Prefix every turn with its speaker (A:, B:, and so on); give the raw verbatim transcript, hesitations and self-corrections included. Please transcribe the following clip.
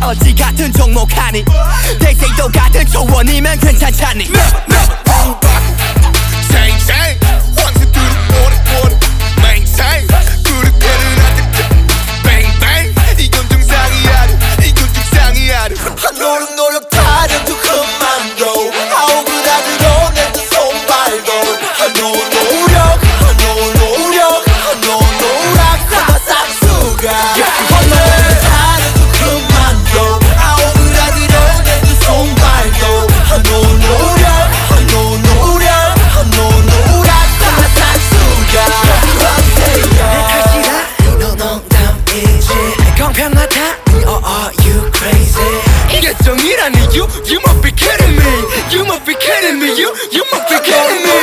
A: 어디 같은 종목하니 대세도 같은 조언이면 괜찮잖니.
B: Never never hold back. Same same. Once it through the water water. Maintain. 그렇게는 안 돼. Bang bang. 이건 정상이야. 이건 정상이야.
C: 노력 노력 타려도 그만둬. 아우그라들어 내두 손발도. 노 노력 노 노력 노 노락 다 싹수가. 노력 타려도 그만둬. 아우그라들어 내두 손발도. 노 노력 노 노력 노 노락 다 싹수가.
A: 내 탓이라 너 농담이지. 공평하다. Oh, are you crazy? 이게 정이란 이유? You must be kidding me. You must be kidding me. You, you must be kidding me.